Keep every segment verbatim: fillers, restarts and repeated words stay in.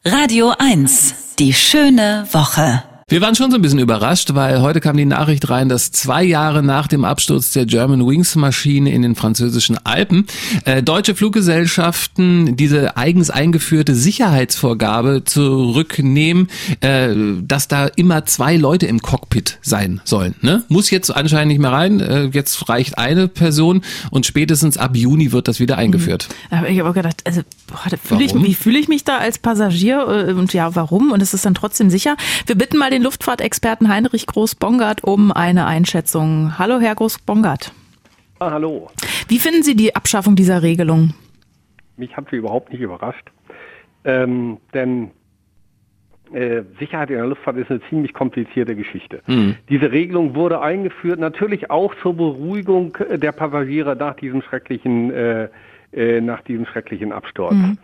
Radio eins, die schöne Woche. Wir waren schon so ein bisschen überrascht, weil heute kam die Nachricht rein, dass zwei Jahre nach dem Absturz der Germanwings-Maschine in den französischen Alpen äh, deutsche Fluggesellschaften diese eigens eingeführte Sicherheitsvorgabe zurücknehmen, äh, dass da immer zwei Leute im Cockpit sein sollen. Ne? Muss jetzt anscheinend nicht mehr rein, äh, jetzt reicht eine Person und spätestens ab Juni wird das wieder eingeführt. Da habe ich aber gedacht, also boah, da fühl ich, wie fühle ich mich da als Passagier und ja, warum? Und es ist dann trotzdem sicher. Wir bitten mal den Luftfahrtexperten Heinrich Groß-Bongard um eine Einschätzung. Hallo, Herr Groß-Bongard. Ah, hallo. Wie finden Sie die Abschaffung dieser Regelung? Mich hat sie überhaupt nicht überrascht, ähm, denn äh, Sicherheit in der Luftfahrt ist eine ziemlich komplizierte Geschichte. Mhm. Diese Regelung wurde eingeführt, natürlich auch zur Beruhigung der Passagiere nach diesem schrecklichen, äh, äh, nach diesem schrecklichen Absturz. Mhm.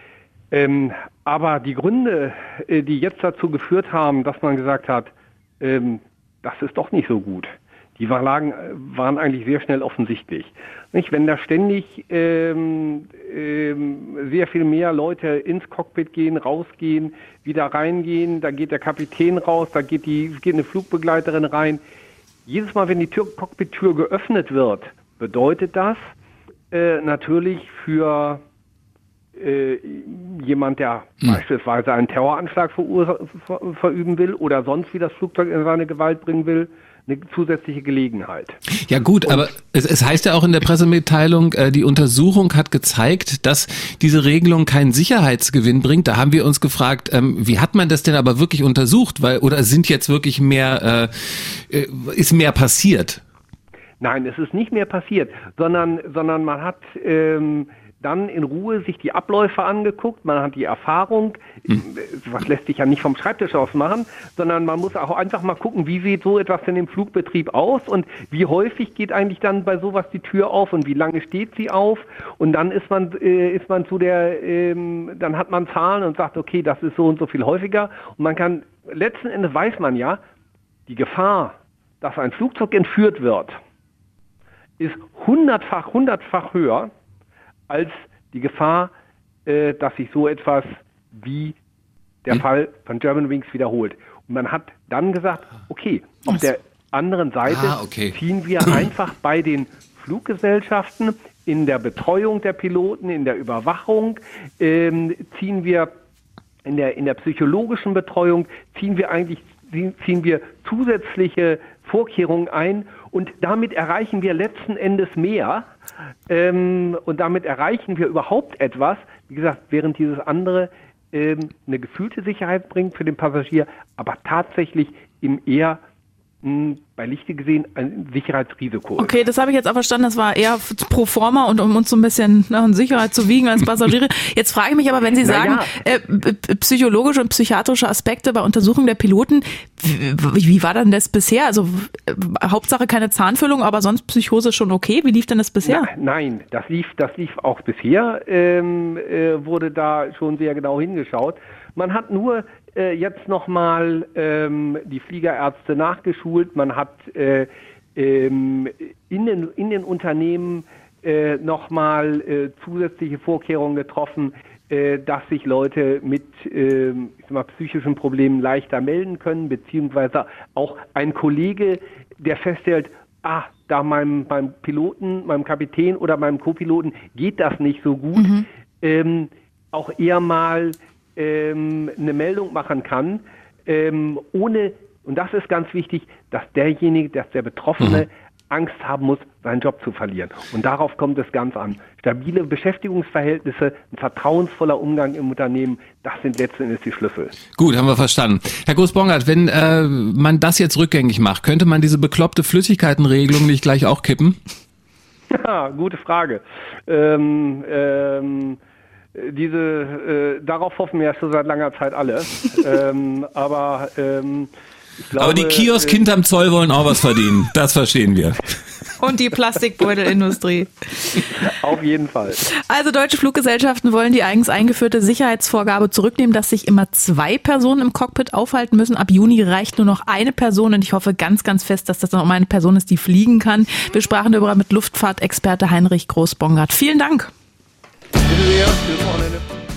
Ähm, aber die Gründe, äh, die jetzt dazu geführt haben, dass man gesagt hat, ähm, das ist doch nicht so gut, die war, lagen, waren eigentlich sehr schnell offensichtlich. Nicht? Wenn da ständig ähm, ähm, sehr viel mehr Leute ins Cockpit gehen, rausgehen, wieder reingehen, da geht der Kapitän raus, da geht, die, geht eine Flugbegleiterin rein. Jedes Mal, wenn die Tür, Cockpit-Tür geöffnet wird, bedeutet das äh, natürlich für Äh, jemand, der hm. beispielsweise einen Terroranschlag verur- ver- verüben will oder sonst wie das Flugzeug in seine Gewalt bringen will, eine zusätzliche Gelegenheit. Ja gut, Und aber es, es heißt ja auch in der Pressemitteilung, äh, die Untersuchung hat gezeigt, dass diese Regelung keinen Sicherheitsgewinn bringt. Da haben wir uns gefragt, ähm, wie hat man das denn aber wirklich untersucht? Weil oder sind jetzt wirklich mehr, äh, ist mehr passiert? Nein, es ist nicht mehr passiert, sondern, sondern man hat ähm, dann in Ruhe sich die Abläufe angeguckt, man hat die Erfahrung, hm. was lässt sich ja nicht vom Schreibtisch aus machen, sondern man muss auch einfach mal gucken, wie sieht so etwas denn im Flugbetrieb aus und wie häufig geht eigentlich dann bei sowas die Tür auf und wie lange steht sie auf und dann ist man äh, ist man zu der, ähm, dann hat man Zahlen und sagt, okay, das ist so und so viel häufiger und man kann, letzten Endes weiß man ja, die Gefahr, dass ein Flugzeug entführt wird, ist hundertfach, hundertfach höher als die Gefahr, äh, dass sich so etwas wie der hm. Fall von Germanwings wiederholt. Und man hat dann gesagt, okay, auf Was? der anderen Seite ah, okay. ziehen wir einfach bei den Fluggesellschaften in der Betreuung der Piloten, in der Überwachung, ähm, ziehen wir in der, in der psychologischen Betreuung, ziehen wir eigentlich ziehen wir zusätzliche Vorkehrungen ein und damit erreichen wir letzten Endes mehr ähm, und damit erreichen wir überhaupt etwas, wie gesagt, während dieses andere ähm, eine gefühlte Sicherheit bringt für den Passagier, aber tatsächlich im eher mh, bei Lichte gesehen ein Sicherheitsrisiko ist. Okay, das habe ich jetzt auch verstanden, das war eher pro forma und um uns so ein bisschen nach in Sicherheit zu wiegen als Passagiere. Jetzt frage ich mich aber, wenn Sie sagen, ja. äh, psychologische und psychiatrische Aspekte bei Untersuchung der Piloten, wie, wie war denn das bisher? Also äh, Hauptsache keine Zahnfüllung, aber sonst Psychose schon okay. Wie lief denn das bisher? Na, nein, das lief, das lief auch bisher, ähm, äh, wurde da schon sehr genau hingeschaut. Man hat nur äh, jetzt nochmal ähm, die Fliegerärzte nachgeschult, man hat äh, ähm, in, den, in den Unternehmen äh, nochmal äh, zusätzliche Vorkehrungen getroffen, äh, dass sich Leute mit äh, ich sag mal, psychischen Problemen leichter melden können, beziehungsweise auch ein Kollege, der feststellt, ah, da meinem, meinem Piloten, meinem Kapitän oder meinem Co-Piloten geht das nicht so gut, mhm. ähm, auch eher mal ähm, eine Meldung machen kann, ähm, ohne, und das ist ganz wichtig, dass derjenige, dass der Betroffene mhm. Angst haben muss, seinen Job zu verlieren. Und darauf kommt es ganz an. Stabile Beschäftigungsverhältnisse, ein vertrauensvoller Umgang im Unternehmen, das sind letzten Endes die Schlüssel. Gut, haben wir verstanden. Herr Groß-Bongard, wenn äh, man das jetzt rückgängig macht, könnte man diese bekloppte Flüssigkeitenregelung nicht gleich auch kippen? Ja, gute Frage. Ähm, ähm, diese, äh, darauf hoffen wir ja schon seit langer Zeit alle. ähm, aber ähm, ich glaube, aber die Kiosk äh, hinterm Zoll wollen auch was verdienen. Das verstehen wir. Und die Plastikbeutelindustrie. Auf jeden Fall. Also deutsche Fluggesellschaften wollen die eigens eingeführte Sicherheitsvorgabe zurücknehmen, dass sich immer zwei Personen im Cockpit aufhalten müssen. Ab Juni reicht nur noch eine Person und ich hoffe ganz, ganz fest, dass das noch eine Person ist, die fliegen kann. Wir sprachen darüber mit Luftfahrtexperte Heinrich Groß-Bongard. Vielen Dank. Bitte sehr. Bis Wochenende.